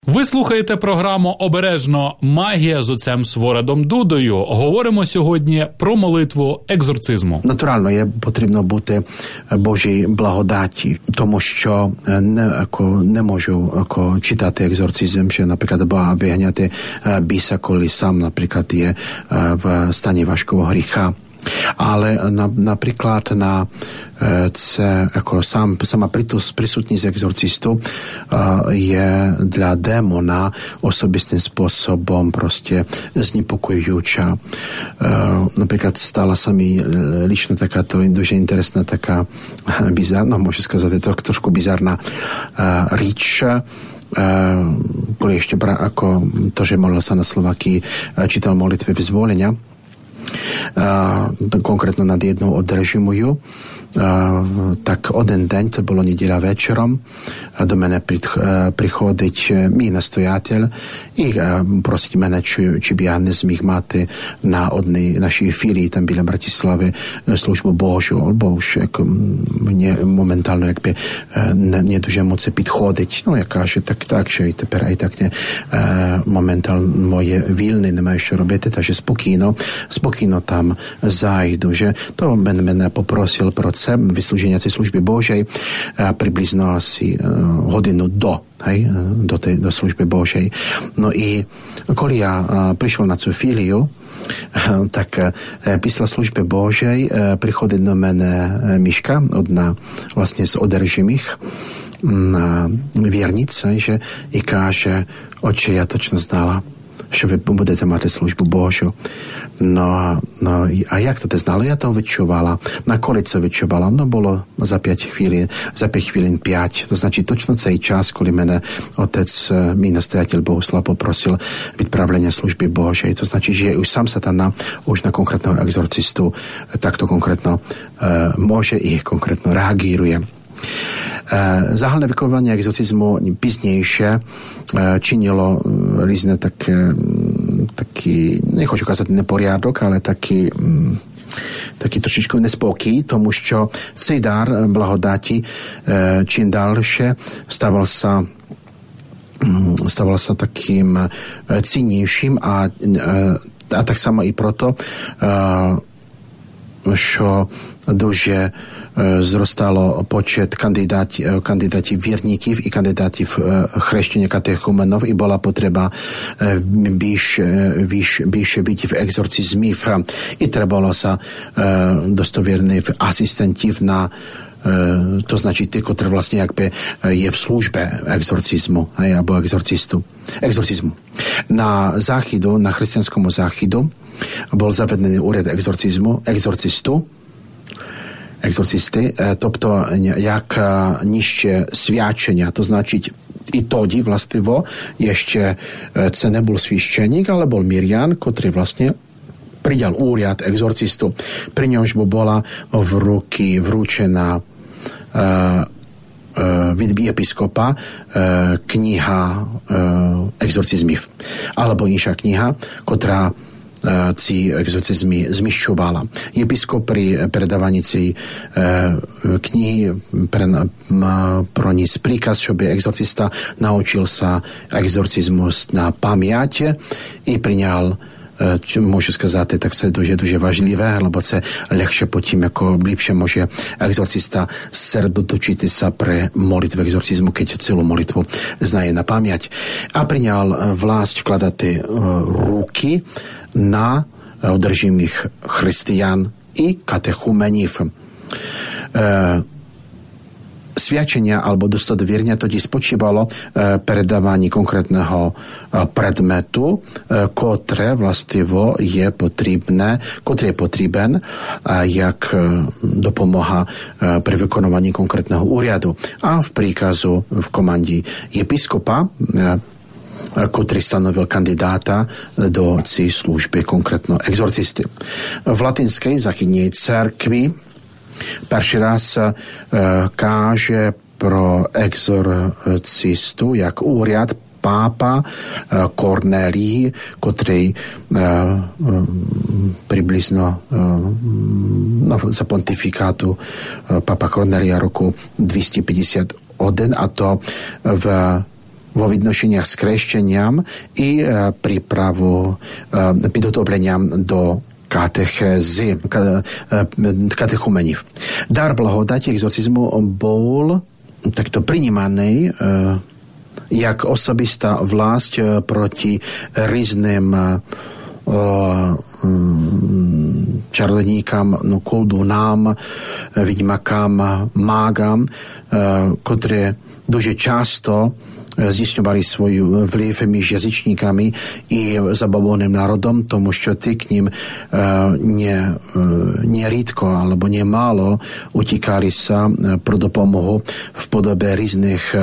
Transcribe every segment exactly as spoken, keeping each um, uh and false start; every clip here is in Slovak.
Ви слухаєте програму «Обережно. Магія» з отцем Сворадом Дудою. Говоримо сьогодні про молитву екзорцизму. Натурально, є потрібно бути Божій благодаті, тому що не, ако, не можу ако, читати екзорцизм, що, наприклад, Бога виганяти біса, коли сам, наприклад, є в стані важкого гріха. Але, наприклад, на це ako сам, сама присутність екзорцисту є для демона особистим способом proste znepokojujúča. Napríklad stala sa mi lično taká to дуже interesná, taká bizarná, môžem сказати, to, trošku bizarná rіч, коли ešte ako to, že modlil sa na Slováky, čítal molitve vyzvolenia, konkrétno nad jednou od režimuju. Uh, tak один день, це було неділя вечором, до мене приходить мій настоятель і uh, просить мене, чи, чи б я не зміг мати на одній нашій філії, там біля Братислави, службу Божу, або ж як, мені моментально якби не, не дуже му це підходить. Ну, я кажу, так, так, що і тепер, і так не uh, моментально моє вільне, немає що робити, takže спокійно, спокійно там зайду, že to мене, мене попросив про це, vyslúženia tej služby Božej približno asi hodinu do, hej, do, tej, do služby Božej. No i keď ja prišiel na tú fíliu, tak pісля služby Božej приходить до мене Мішка, одна vlastne z oderžimých viernic, že i káže, oče, ja točno znala, що ви будете мати службу Божу. No, no, a jak to te znala? Ja to відчувала. На коли це відчувала? No, було за п'ять хвилин, за п'ять хвилин п'ять. To значить, точно цей час, коли мене отець, мій настоятель Богослав, попросив відправлення служби Божої. To значить, že už sám satana už na konkrétneho exorcistu takto konkrétno uh, môže i konkrétno reagíruje. Zahalné vykonávanie exorcizmu píznejšie činilo rôzne také, taký, nechôžu kázať neporiadok, ale taký, taký trošičku nespokій, tomu, що цей дар благодаті čím ďalšie stával sa stával sa takým cinnejším a, a tak samo i proto, що дуже zrostalo počet kandidáti, kandidáti vierníkov i kandidátів chrešťania katechúmenov i bola potreba bільше vidieť v exorcizmів i trebalo sa dostovierných asistentів na to značí tí, ktorí vlastne jakby je v službe exorcizmu alebo exorcistu, exorcizmu. Na záchydu, na kresťanskom záchydu bol zavedený úrad exorcizmu, exorcistu, exorcisty, тобто як nižšie свячення, to značiť i тоді, властиво, ešte це не був священник, ale bol Mirjan, ktorý vlastne pridal úriad exorcistu. Pri ňom už bola v ruky vručená від єпископа книга екзорцизмів, alebo інша книга, котра ці екзорцизми зміщувала. Єпископ при передаванні цієї книги проніс приказ, щоб екзорциста навчився екзорцизму на пам'ять і прийняв, можу сказати, так це дуже-дуже важливе, лebo це легше потім, ako ліпше може екзорциста сердоточитися при молитві екзорцизму, keď цілу молитву знає на пам'ять. А прийняв власть вкладати руки na одержимих християн і катехуменів. Свячення або достовірення тоді спочивало передаванні конкретного предмету, котре властиво є потрібне, котре є потрібен як допомога при виконуванні конкретного уряду. А в приказу в команді єпископа, котрий становив кандидата до цієї служби, конкретно екзорцисти. В Латинській західній церкві перший раз е, каже про екзорцисту як уряд папа е, Корнелій, котрий е, е, приблизно е, ну, за понтифікату е, папа Корнелія року двісті п'ятдесят один, а то в vo відношеннях з хрещенням і prípravu підготовленням до katechézy, katechumenів. Дар благодаті екзорцизму був takto prinímaný jak osobistá vlast proti různým čarodejníkám, no, koldunám, vidmakám, mágám, které дуже часто здійснювали свій вплив між язичниками і забобонним народом, тому що ти к ним не, не рідко або не мало утікалися про допомогу в подобі різних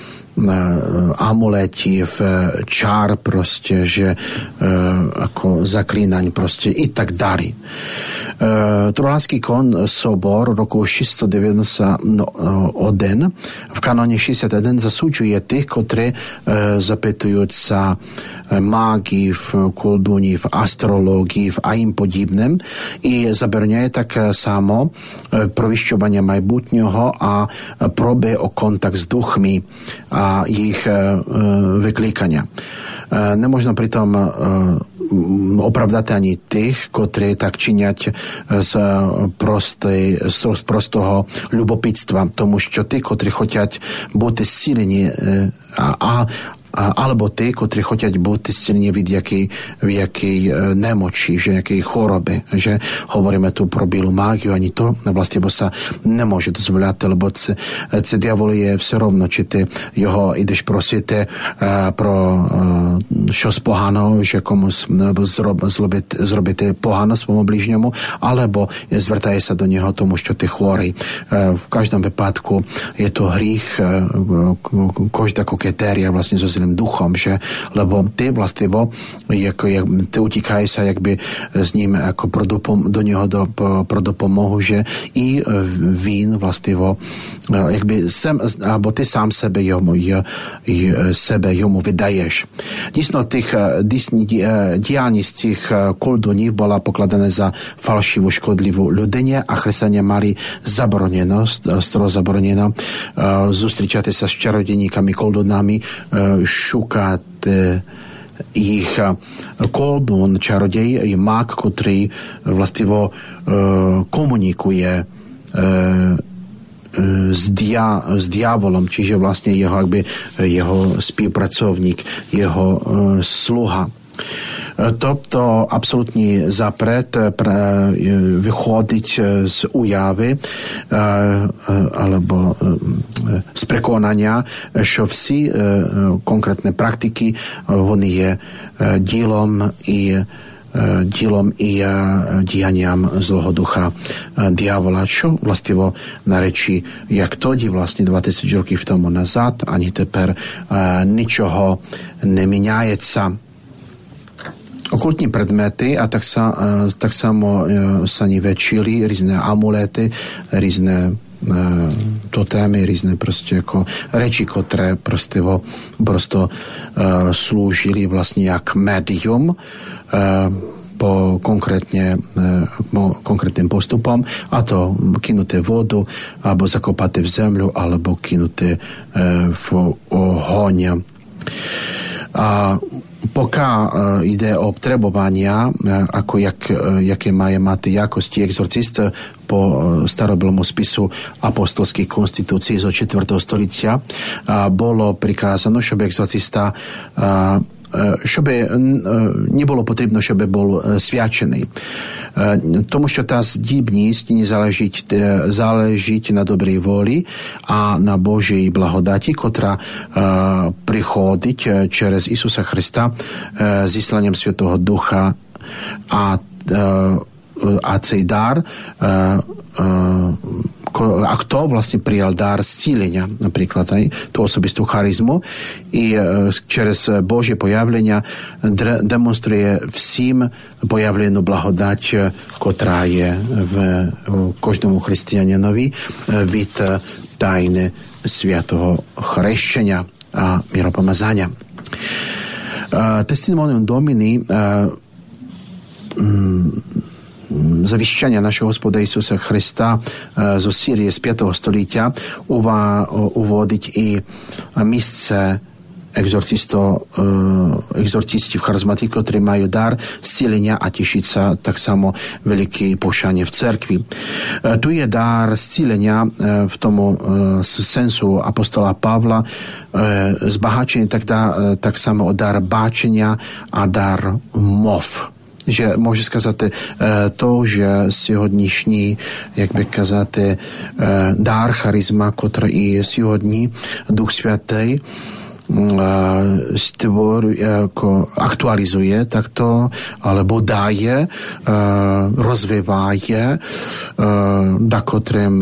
amuletів, čar proste, že ako zaklínaň proste i tak dali. Trojlanský kon sobor roku šesťsto deväťdesiatjeden v kanóne šesťdesiatjeden zasúďuje tých, ktorí zapytujú sa mágii, koldúni, v astrológii a im podібним і забороняє так само провіщування майбутнього, а проби о контакт з духами, а їх викликання. Не можна при тому оправдати ані тих, котрі так чинять з, прости, з простого любопитства, тому що ті, котрі хочуть бути зцілені, а, а alebo tí, ktorí хочуть бути зцілені від якої, в якій немочі, že якої хвороби, že hovoríme tu pro білу магію, ані то властиво sa не може дозволяти, лебо це, це диявол є все равно, чи ти його ідеш просити про щось поганого, že комусь зробити, зробити погано своєму ближньому, alebo звертаєшся до нього, тому що ти хворий. В кожному випадку є то гріх, кожна кокетерія власне зо zlým duchom, že, lebo ty vlastivo, jak, jak, ty utíkají sa jakby s ním ako pro dopom, do něho do, pro dopomohu, že i vín vlastivo, jakby sem, alebo ty sám sebe jomu, j, j, sebe jomu vydaješ. Dísno tých diání z tých koldoní bola pokladané za falšivú, škodlivú ľudenie a kresťania mali zabroneno, stroho zabroneno zústričati sa s čarodejníkami, koldonami, šukať ich koldun, čarodej je mák, ktorý vlastivo komunikuje s, dia, s diavolom, čiže vlastne jeho, akby, jeho spівpracovník, jeho sluha. Тобто абсолютний запрет виходить з уяви або з переконання, що всі конкретні практики, вони є ділом і ділом і діянням злого духа диявола, що властиво на речі, як тоді, власне, два тисячі років тому назад, ані тепер нічого не міняється. Okultní predmety a tak, sa, tak samo sa niväčili rýzne amulety, rýzne totémy, rýzne proste ako reči, ktoré proste, prosto slúžili vlastne jak médium po konkrétne po konkrétnym postupom, a to kinuté vodu, alebo zakopaté v zemľu, alebo kinuté v ohoň. A pokiaľ ide o trebovania, ako jak, jaké majú mať jakosti exorcist po starobilom spisu apostolských konstitúcií zo čtvrtého stolícia, bolo prikázano, щоб exorcista щоб не було потрібно, щоб був свячений. Тому що та здібність не залежить, залежить на добрій волі, а на Божій благодаті, котра приходить через Ісуса Христа зісланням Святого Духа, а, а цей дар a kto vlastne prijal dar zcílenia, napríklad aj tú osobistú charizmu i čerez Božie pojavlenia demonstruje vším pojavlenú blahodať, ktorá je v každému christianinovi vid tajne sviatoho chrešťania a miropomazania. Testimonium Domini завіщання нашого Господа Ісуса Христа з Сирії з п'ятого століття уводить і місце exorcisto, exorcisti v charizmatiku, ktorí majú dar zcielenia a tešiť sa, tak samo veľké pošanie v cerkvi. Tu je dar zcielenia v tomu sensu apostola Pavla, zbahačenie, tak, dá, tak samo dar báčenia a dar mov. Že môže сказати to, že сьогоднішній, як би казати, дар, харизма, котра і сьогодні Дух Святий stvoruje, aktualizuje takto, alebo daje, rozvívaje dakotrým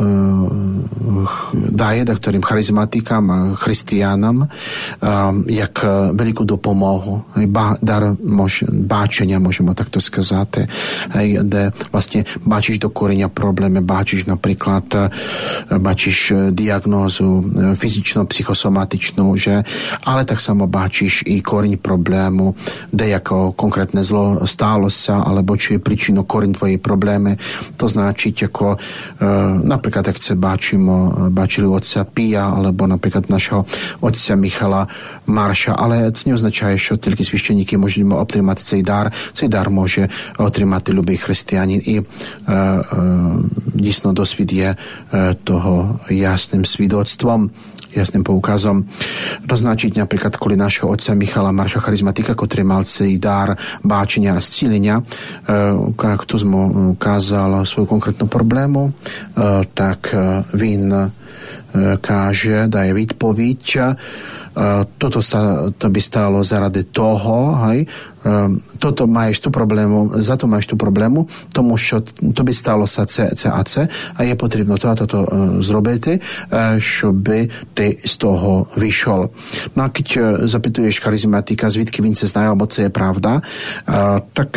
daje dakotrým charizmatikám, christianám, jak veľkú dopomohu. Dar báčenia, môžeme takto сказати, де vlastne báčiš do koreňa problémy, báčiš napríklad báčiš diagnózu fyzično-psychosomatičnú, že ale tak samo báčiš i koreň problému, kde ako konkrétne zlo stálo sa, alebo čo je príčinou koreň tvojej problémy. To značiť ako e, napríklad, ak chce báčimo, báčili otca Pia, alebo napríklad našho otca Michala Marša, ale to neoznačuje, že tільки священники можуть отримати цей дар. Цей дар може отримати любий християнин, і е, е, дійсно досвід є е, того ясним свідоцтвом, jasným poukazom. Doznačiť napríklad kvôli našho otca Michala Marša charizmatika, ktorý mal celý dar báčenia a scílenia, kto mu ukázal svoju konkrétnu problému, tak він каже, daje výpoviť, toto sa, to by stálo zaradi toho, hej, toto máš tu problému, za to máš tu problému, tomu, що to by stalo sa C, C a C a je potrібно to a toto зробити, щоб ти з того вийшов. No a keď zapytuješ charizmatika, звідки він це знає, або це є правда, tak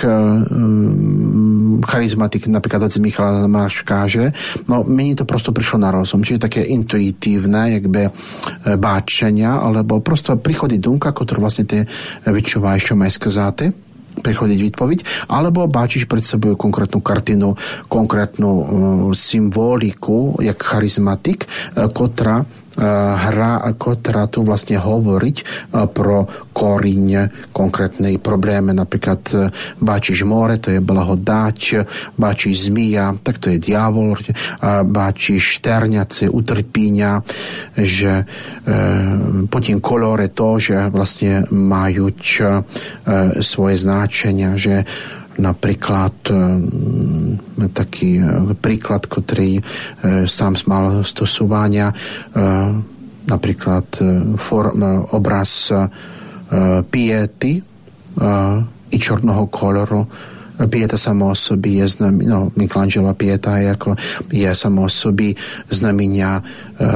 charizmatik, napríklad otec Michal Marš káže, no mені to prosto prišlo na rozum, čiže také intuitívne, jakby báčenia, alebo prosto prichodí dumka, ktorú vlastne ty vyčúvaš, čo máš сказати, prichodiť výpoviť, alebo báčiš pred sebou konkrétnu kartinu, konkrétnu uh, symboliku, jak charizmatik, uh, kotra hra, ktorá tu vlastne hovoriť pro koriň konkrétnej probléme. Napríklad báčiš more, to je blahodať, báčiš zmija, tak to je diavol, báčiš šterňace, utrpíňa, že po tým kolore to, že vlastne majú svoje značenia, že napríklad taký príklad, ktorý sám mal stosovania, napríklad form, obraz piety i čorného koloru. Pieta sama o sobie je znamenia, no Michelangelo pieta je, ako, je sama o sobie znamenia e,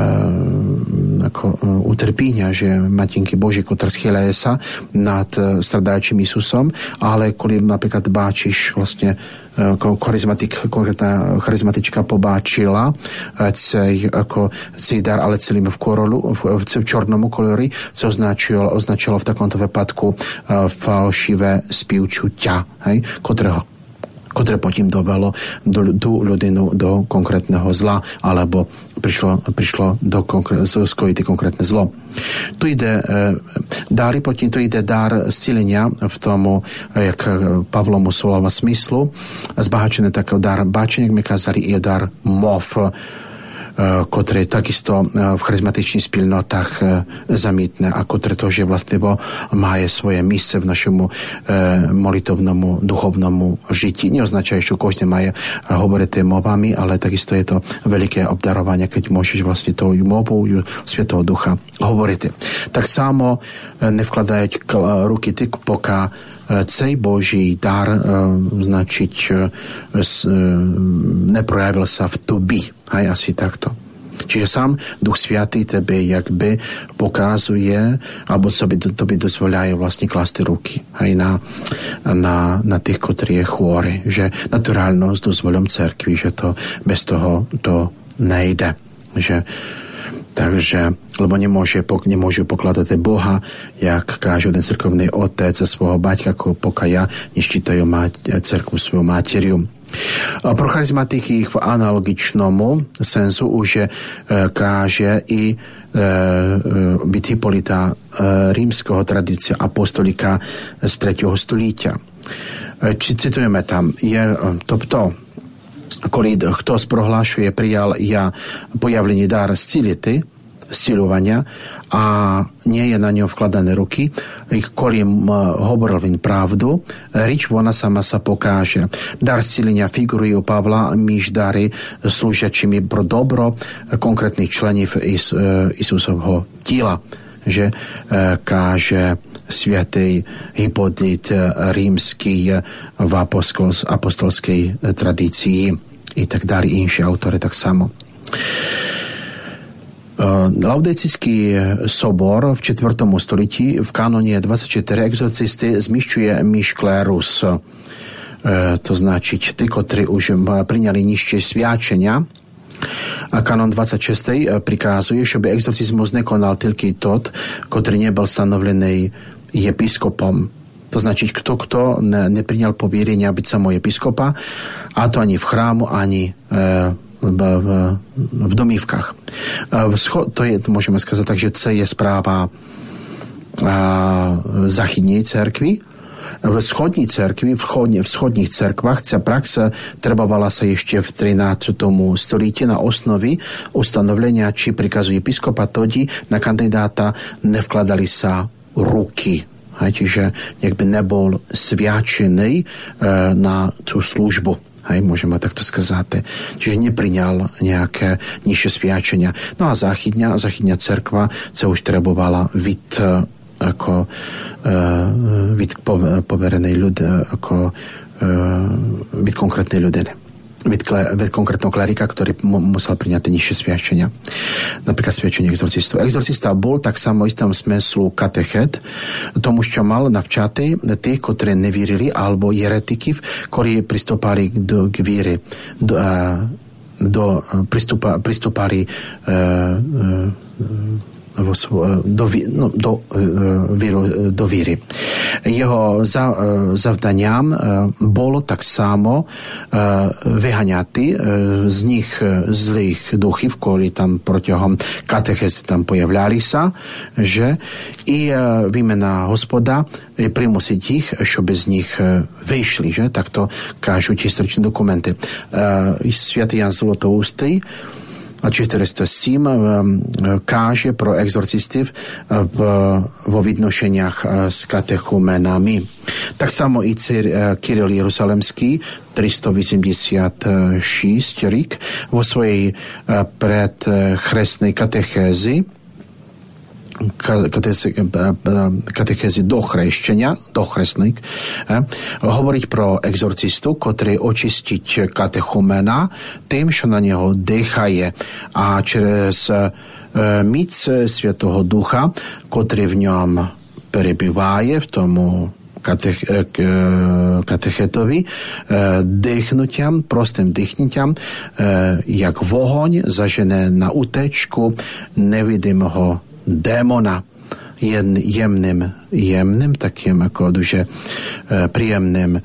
ako e, utrpenia, že Matinky Boží, ktorá schýľaje sa nad stradajúcim Isusom, ale kvôli napríklad báčiš vlastne charizmatik, konkrétna charizmatička pobáčila cej, ako cej dar, ale celým v korolu, v, v čornomu kolori, co označilo, označilo v takomto vypadku falšivé spívčutia, hej, ktorého ktoré potom dovelo do, tú ľudinu do konkrétneho zla, alebo prišlo, prišlo do skojity konkrétne zlo. Tu ide dári potom, tu ide dar zcilenia v tomu, jak Pavlomu slova smyslu, zbahačené takého dar báčenia, jak mi kázali, je dar mov, ktoré takisto v charizmatičných spільnotách zamítne a ktoré to, že vlastne má svoje místo v našemu molitovnomu, duchovnomu žití. Neoznačuje, že každý má hovoriť movami, ale takisto je to veľké obdarovanie, keď môžeš vlastne tou movou Svätého Ducha hovoriť. Tak samo nevkladajať ruky ty, poká cej Boží dar značiť neprojavil sa v tobi. Aj asi takto. Čiže sám Duch Sviatý tebe jakby pokazuje, alebo to by, to by dozvoľaje vlastne klasty ruky aj na, na, na tých, ktorí je chôry. Že naturálnosť dozvoľom cerkvi, že to bez toho to nejde. Že takže, lebo nemôže, nemôže pokladať Boha, jak káže ten cirkovný otec a svojho baťka, ako pokiaľ ja neščítajú mať, cerkvu svojou materiu. Pro charizmatiky v analogičnomu sensu už káže i byť Hipolita rímskeho tradícia apostolika z tretieho stolíťa. Či citujeme tam, je тобто, коли хтось проглашує приял я появлені дар зцілити, зцілювання, а не є на нього вкладені руки, і коли говорив він правду, річ вона сама се покаже. Дар зцілення фігурує у Павла між дари, служачими про добро конкретних членів Ісус, Ісусового тіла, že káže svätý Hipolit rímsky v apostolskej tradícii i tak dále, inší autory tak samo. Laudécijský sobor v čtvrtom stolítí v kanóne dvadsaťštyri exorcisty zmišťuje myš klérus. To značiť tí, ktorí už priňali nižšie sviadčenia. A kanon dvadsaťšesť prikazuje, żeby exorcizmus nekonal tylko tot, który nie był stanowiony episkopom. To znaczy, kto, kto ne, nie przyjął powierzenia być samo episkopa, a to ani w chrámu, ani e, w, w, w domivkach. E, to je, możemy сказать, tak, że to jest sprawa e, zachydnej cerkwi. V schodní cerkvi, v, chodni, v schodních cerkvách ця praxa требувала sa ešte v trinástom stolítí na osnovi ustanovenia, či prikazu episkopa, todi na kandidáta nevkladali sa ruky. Hej, čiže niekby nebol sviačený e, na tú službu. Hej, môžeme takto skazať. Čiže nepriňal nejaké nižšie sviačenia. No a záchydňa, záchydňa cerkva sa už trebovala vid ako uh, vid poverenej ľud, ako uh, vid konkrétnej ľudiny. Vid, vid konkrétneho klerika, ktorý m- musel priňať nižšie sviadčenia. Napríklad sviadčenie exorcistov. Exorcista bol tak samo istom smyslu katechet, tomu, čo mal navčati tí, ktorí nevírili, alebo jeretiky, ktorí pristúpali do, k víry. Do, uh, do, pristúpa, pristúpali uh, uh, do, no, do, víru, do víry. Jeho za, zavdaniem bolo tak samo vyhaňati z nich zlých duchів, коли там протягом катехези там появляли sa, že i výmena Господа примусить їх, щоб з них вийшли, že? Так то кажуть історичні документи. Святий Ян Златоустий a čtyřisto sedm káže pro exorcistov v, vo vidnošeniach s katechumenami. Tak samo i Kiril Jeruzalemský tristoosemdesiatšesť rík vo svojej predchrestnej katechézi katechézy do chrešťania, do chrestnej, eh, hovoriť pro exorcistu, ktorý očistiť katechumena tým, čo na neho dýchaje a čez eh, mic Svätého Ducha, ktorý v ňom prebývaje, v tomu katech, katechetovi, dýchnutiam, prostým dýchnutiam, jak vohoň zažené na utečku nevidimého démona jen jemným, jemným, takým ako duže príjemným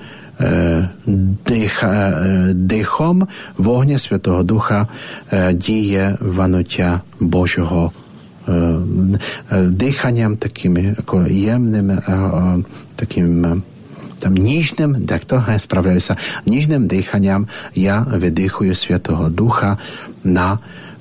dýchom v ohne Svätého Ducha díje vanutia Božieho dýchaniam, takým ako jemným, takým tam nižným, takto, spravляю sa, nižným dýchaniam ja vydýchujú Svätého Ducha na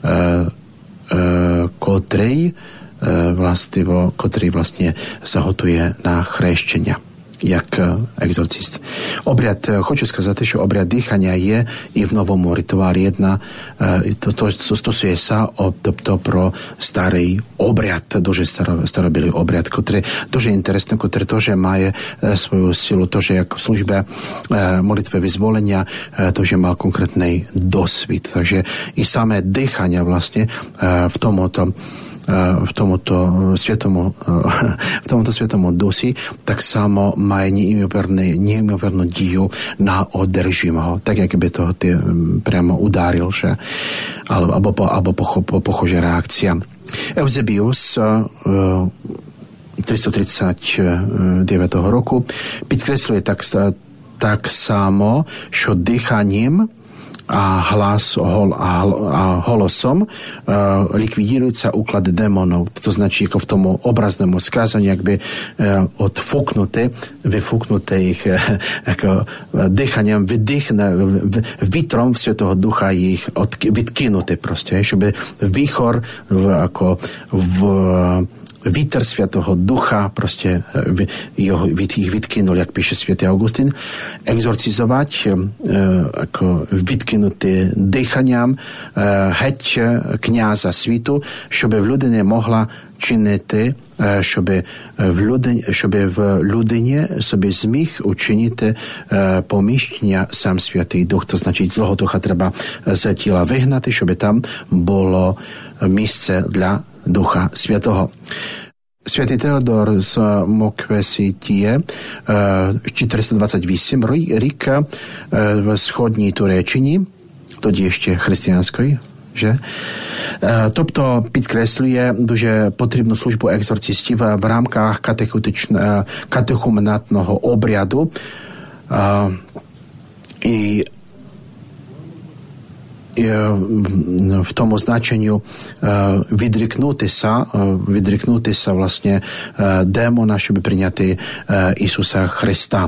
kotrej vlastivo, ktorý vlastne sa hotuje na chrešťenia, jak exorcist. Obriad, хочу сказати, що обряд дихання є і в новому ритуалі jedna, to, to, to stosuje sa, тобто про старий обряд, дуже старо, старобілий обряд, який дуже інтересний, який теж має свою силу, теж як в службі молитви визволення, теж мав конкретний досвід. Takže і саме дихання, власне, в тому-то v tomuto svetomu, v tomuto svetomu dusi, tak samo má neimovernú diju na održimého. Tak, jak by to ty priamo udaril, že? Alebo, alebo pochože reakcia. Eusebius tristotridsaťdeväť roku podkresluje tak так само, що диханням a hlas hol, a, a holosom uh, likvidirujú úklady démonov. To značí, ako v tom obraznom skazaní, ak by uh, odfúknuté, vyfúknuté ich uh, ako dýchaniam, vydýchne, vitrom Svätého Ducha ich od, vytkinuté proste, že by výchor v, ako v vítr Svätého Ducha proste jeho, ich vytkynul, jak píše svätý Augustín, exorcizovať e, ako vytkynutý dýchaniam e, heď kňaza svitu, щоб в людині могла чинити, e, щоб в людині, щоб в людині собі зміг учинити e, поміщення сам Святий Дух. То значить, злого духа треба з тіла вигнати, щоб там було місце для Ducha Svätého. Svätý Teodor z Mokvesitie čtyřistodvadsaťosem rік v schodní Turečчині, тоді ще християнської, že? Тобто підкреслює дуже потрібну службу екзорцистів в рамках катехуменатного обряду і в тому значенню відрікнутися, відрікнутися власне демона, щоб прийняти Ісуса Христа.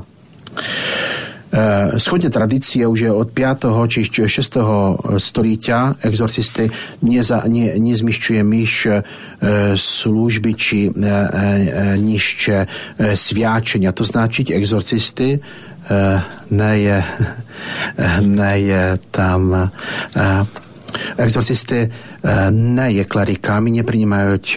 Сходня традиція вже від п'ятого чи шостого століття екзорцисти не, за, не, не зміщує між служби чи ніж свячення. То значить, екзорцисти не є, не є там exorcisty не є клериками, не приймають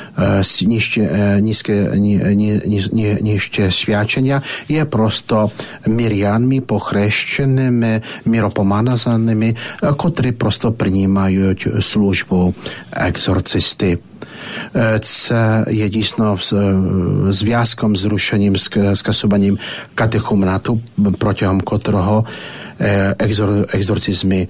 ніжче свячення, є просто мирянами, похрещеними, миропомазаними, котрі просто приймають службу екзорцисти. Це є дійсно зв'язком з рушенням, скасуванням катехуменату, протягом котрого екзорцизми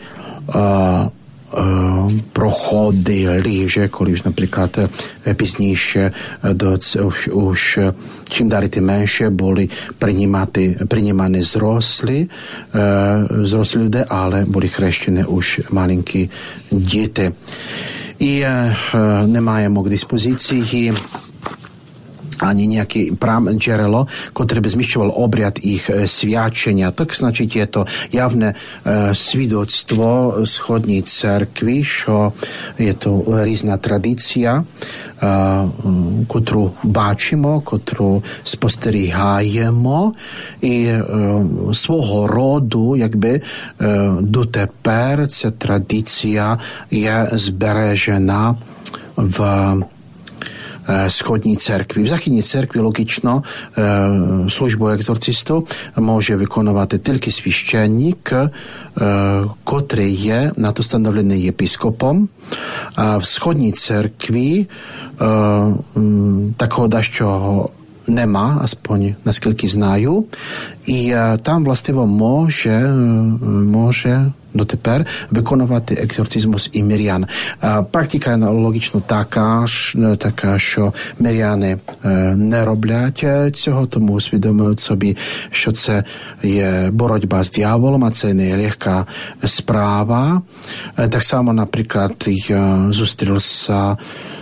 проходили, že když napríklad písніше už čím dali tým menšie boli prinímané zrosli zrosli ľudia, ale boli chreštené už malinkí deti. I nemaємо k dispozícii ani nejaký prám džerelo, ktoré by zmyšťoval obriad ich sviačenia. Tak značiť je to javné e, svidoctvo schodní cerkvi, čo je to rýzna tradícia, e, ktorú báčimo, ktorú sposterihajemo i e, svojho rodu, jakby e, doteper ця tradícia je zberežená v schodní cerkvi. V zachytní cerkvi logično službu exorcistov môže vykonovať tільки священник, котрий є на то становлений єпископом. А в сходній cerkvi такого дащого нема, aspoň наскільки знаю. І там властиво може, може дотепер виконувати екзорцизмус і мирян. Практика логічно така, така, що миряни не роблять цього, тому усвідомують собі, що це є боротьба з дияволом, а це не є легка справа. Так само, наприклад, я зустрівся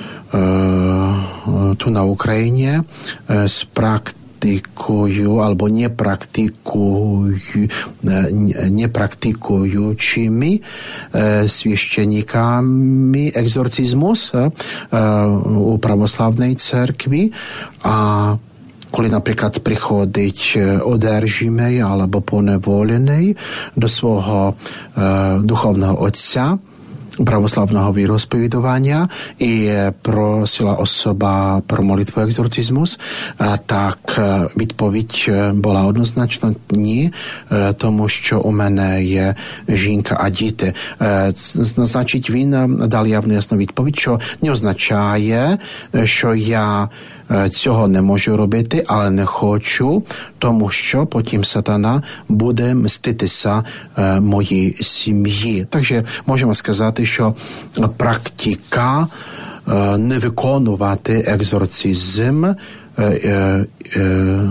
tu na Ukrajine s praktikujú alebo nepraktikujú, nepraktikujúcimi svieštenikami exorcizmus u pravoslavnej cerkvi a kvôli napríklad prichodiť održimej alebo ponevolenej do svojho duchovného otca pravoslavného vyrozpovedovania i prosila osoba pro molitvu exorcizmus, tak відповідь була однозначно ні, тому що у мене є жінка, а діти. Значить, він дав явну ясну відповідь, що не означає, що я цього не можу робити, але не хочу, тому що потім сатана буде мститися моїй сім'ї. Takže можемо сказати, що практика не виконувати екзорцизм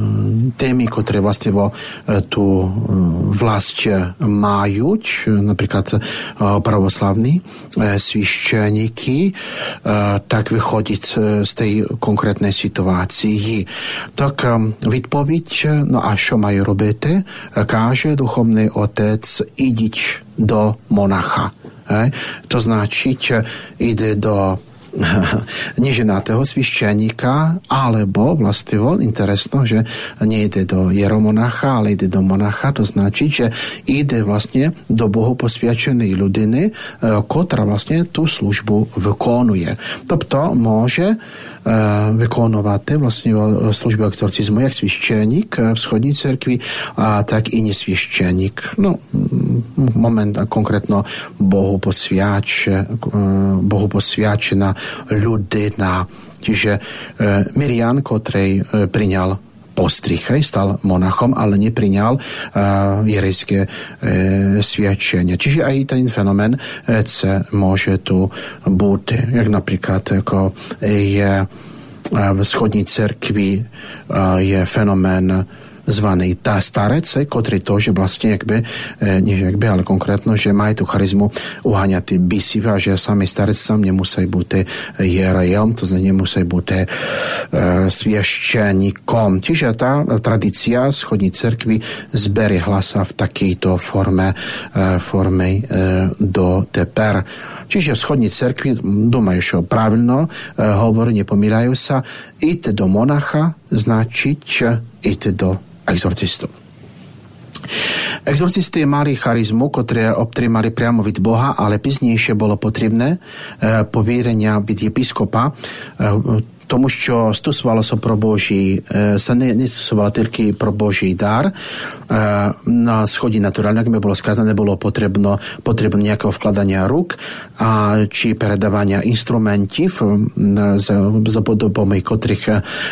tými, ktoré vlastne vo tú vlast majú, napríklad pravoslavní svišťaníky, tak vychodiť z tej konkrétnej situácii. Tak відповідь, no a čo majú robiť? Káže duchovný otec, idiť do monacha. Hej? To značiť, ide do neženatého svišťaníka, alebo vlastivo, interesno, že nie ide do jeromonacha, ale ide do monacha, to značí, že ide vlastne do Bohu posviačenej ľudiny, ktorá vlastne tú službu vykonuje. Тобто môže виконувати власне службу екзорцизму як священник в Сходній церкві, а так і не священник. Ну, момент конкретно Богу посвяч, Богу посвячена людина. Čiže Mirian, котрий прийнял постриг, стал монахом, ale nepriňal jerejské свячення. Čiže aj ten fenomén це може tu бути. Як, наприклад, ako je v Schodní cerkvi je fenomén zvaný tá starec, ktorý to, že vlastne jakby, nie že jakby, ale konkrétno, že majú tú charizmu uháňať bísiv a že sami starec sám nemusí byť jerejom, to znamená nemusí byť e, sviešťaníkom. Čiže tá tradícia Schodní cerkvi zberie hlasa v takejto forme, e, forme e, do teper. Čiže v Schodní cerkvi, думаю, що правильно e, hovorí, nepomíľajú sa, ísť do monacha značiť ísť do exorcistu. Exorcisty mali charizmu, ktoré obtrimali priamo від Boha, ale píznejšie bolo potrebné e, povierenia byť episkopa, e, тому що стосувалося про Божий, се не, не стосувало тільки про Божий дар. На сході натурально, як би було сказано, не було потрібно, потрібно ніякого вкладання рук а, чи передавання інструментів, за, за допомогою котрих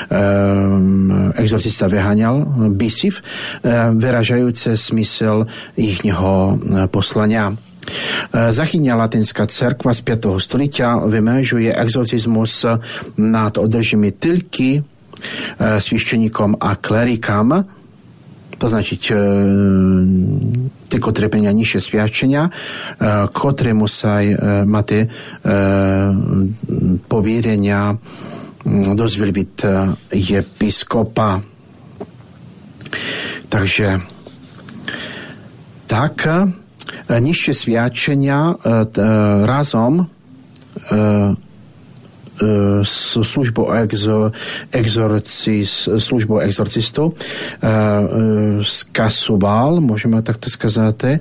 екзорциста виганяв бісів, виражаючи смисл їхнього послання. Zachytná latinská cerkva z piateho stolícia vymežuje exorcizmus nad održimi tільки священником a klerikám, to značiť tí, ktorí priňa nižšie sviadčenia, ktorí musí mať povierenia dozvieť byť episkopa. Takže tak nižšie sviadčenia razom s službou exor, exorcis, službou exorcistu skasoval, môžeme takto skazať,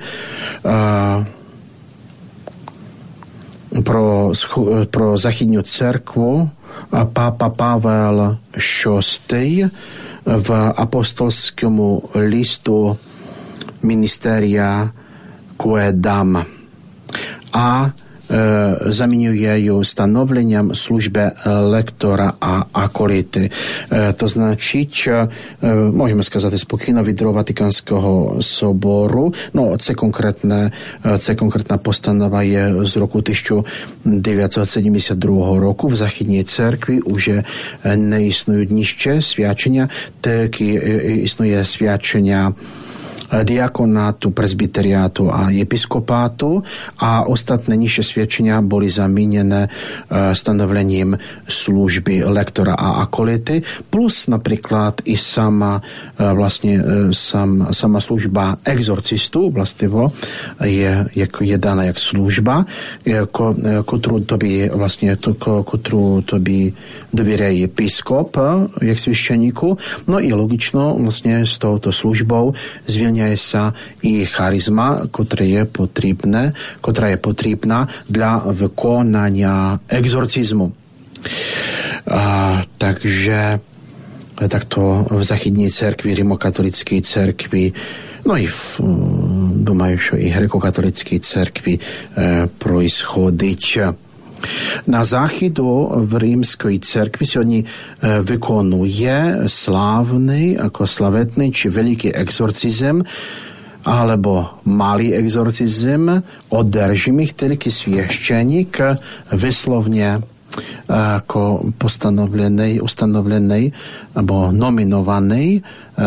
pro, pro zachytnú cerkvu pápa Pavel šiesty v apostolskému listu ministéria Quedam a e, zamiňuje ju stanovleniam službe lektora a akolity. E, to značiť, e, môžeme skazať spokojno vidro Vatikánskeho soboru, no це konkrétne, це konkrétna postanova je z roku devätnásťsedemdesiatdva roku v Zachytnej cerkvi už neistnujú nižšie sviadčenia, tak istnuje sviadčenia diakonátu, presbyteriátu a episkopátu a ostatné nižšie sviadčenia boli zamienené stanovlením služby lektora a akolity, plus napríklad i sama vlastne sam, sama služba exorcistu vlastivo je, je, je daná jak služba, ktorú to by vlastne ktorú to by dovierie episkop jak sviešťaníku, no i logično vlastne s touto službou zvilňuje sa i charizma, ktorá je potrebná, ktorá je potrebná dla vykonania exorcizmu. A, takže takto v Zachytnej cerkvi, rimokatolíckej cerkvi, no i v, думаю, що і греко-католицькій церкві e, происходить. Na záchydu v rímskej cerkvi shodní vykonuje slávny, ako slavetný či veľký exorcizm alebo malý exorcizm, održí ich tільки священник, висловne ako postanovlenej, ustanovlenej alebo nominovanej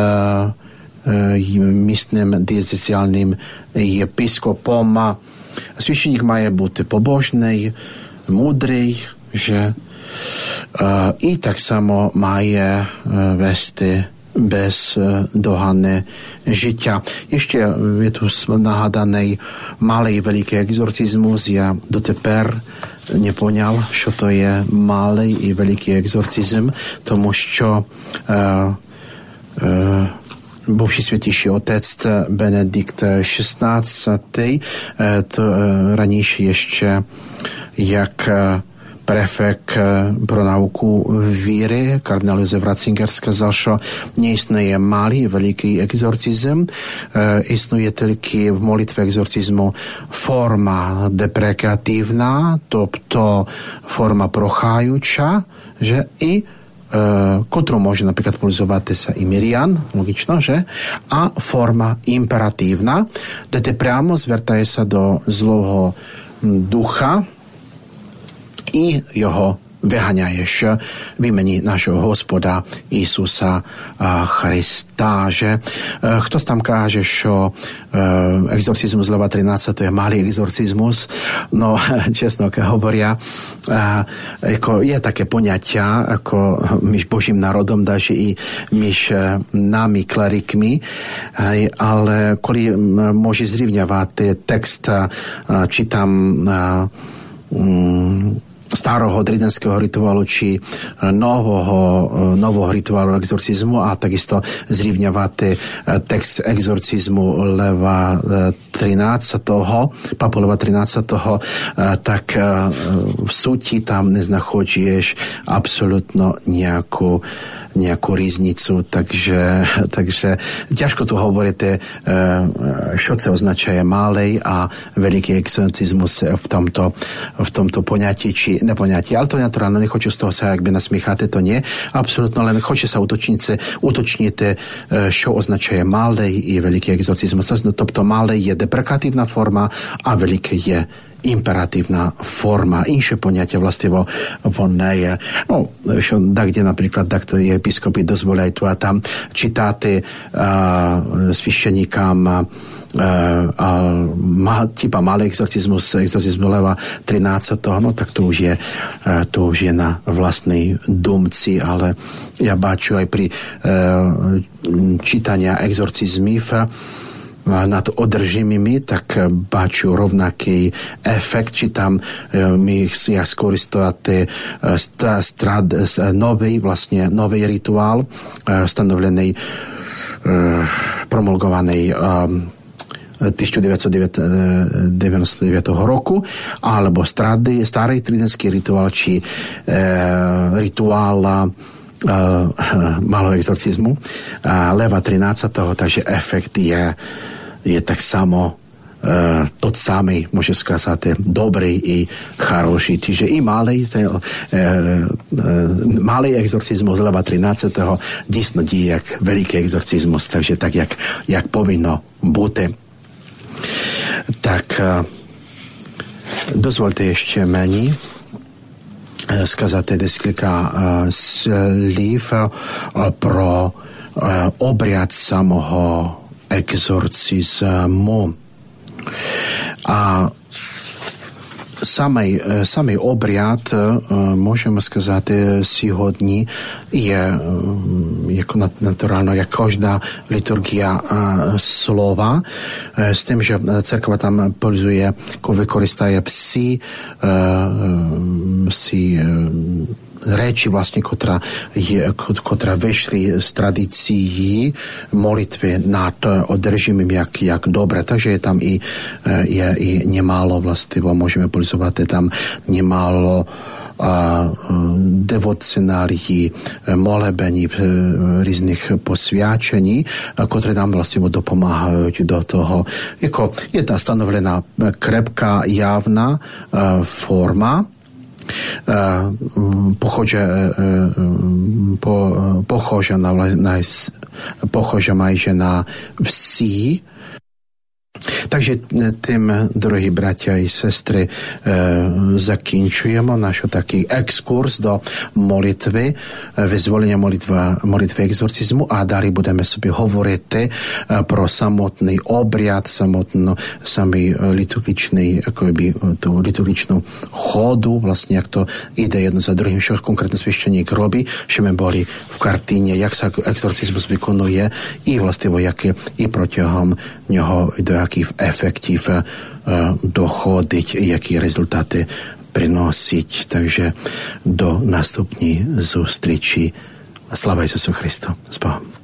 místnym diecezálnym episkopom. Священник має бути побожний, мудрий, že i tak samo mає вести бездоганне життя. І ще є тут нагаданий малий великий екзорцизмус. Я дотепер не поняв, що то є малий і великий екзорцизм, тому що е, е, buvší světější otec Benedikt šestnáctý, to ranější ještě jak prefekt pro nauku víry, kardinál Josef Ratzinger сказал, що не існує малий великий екзорцизм, існує тільки в молитві екзорцизму форма депрекативна, тобто форма прохаюча, že i котру може, наприклад, пользуватися і мирян, логічно, že? А форма імперативна, де ти прямо звертаєшся до злого духа і його vyhaňaješ v imení našeho Господа Ісуса Христа. Že хтось там каже, що екзорцизм Лева тринадцятого je malý exorcizmus. No, čestno говоря, ako je také poňatia, ako myž Božím národom, daži i myž nami, klerikmi, ale коли môže zrівнявати text, čítam starého tridenského rituálu či nového, nového rituálu exorcizmu a takisto zrівнявати text exorcizmu Leva trинадцятого, Папу Лева тринадцятого, tak v súti tam neznachodíš absolútno nejakú nejakú riznicu, takže, takže ťažko tu hovoríte, čo sa označuje malej a veľký exorcizmus v tomto, v tomto poňatí, či nepoňatí. Ale to naturálne, nechoču z toho sa jakby nasmiechať, to nie. Absolútno, len choče sa utočnice, utočnite, čo označuje malej i veľký exorcizmus. Тобто malej je deprekatívna forma a veľký je imperatívna forma. Inše poňatia vlastivo voné je, no, čo da, kde napríklad takto je episkopy dozvoľajú tu a tam čitáte uh, svišteníkam uh, uh, ma, typa malý exorcizmus, exorcizmus Leva trinадцятого, no tak to už je, uh, to už je na vlastnej dumci, ale ja báču aj pri uh, čítania exorcizmів nad održimými, tak báču rovnaký efekt, či tam my ja skoristovate strad, nový, vlastne nový rituál stanovlený, promulgovaný devätnásťstodeväťdesiatdeväť roku, alebo strady, starý tridenský rituál, či e, rituál Uh, malého exorcizmu uh, Leva trinадцятого, takže efekt je, je tak samo uh, tот samý, môže skázať, dobrý i charoší. Čiže i malý uh, uh, malý exorcizmus Leva trinадцятого dійсно діє як великий exorcizmus, takže tak, jak, jak povinno bути. Tak uh, doзвольте ešte meni сказати декілька слів про обряд самого екзорцизму. А самий, самий обряд, можемо сказати, сьогодні є, як натурально, як кожна літургія слова, з тим, що церква там пользує, використає всі, всі reči vlastne, ktorá, je, ktorá vyšli z tradícií molitvy nad održimým jak, jak dobre. Takže je tam i, je, i nemálo vlastivo, môžeme pользувати tam nemálo devocionálí, molebení, rізних посвячení, ktoré nám vlastne dopomáhajú do toho. Jako, je tam stanovená krepká, javná forma, pochodže po, pochodže na, na pochodže majže na vsi Takže tým, dorohí bratia i sestry, e, zakінчуємо наш такий екскурс до молитви, визволення молитва, молитви екзорцизму, а далі будемо собі говорити про самотний обряд, самотно, самий літургічний, якби, ту літургічну ходу, власне, як то іде jedno za druhým, що конкретно священник робить, що ми були в картині, як екзорцизм виконує, і, властиво, як і протягом нього, до яких ефектів е, доходить, які результати приносить. Takže do наступної зустрічі. Слава Ісусу Христу. З Богом.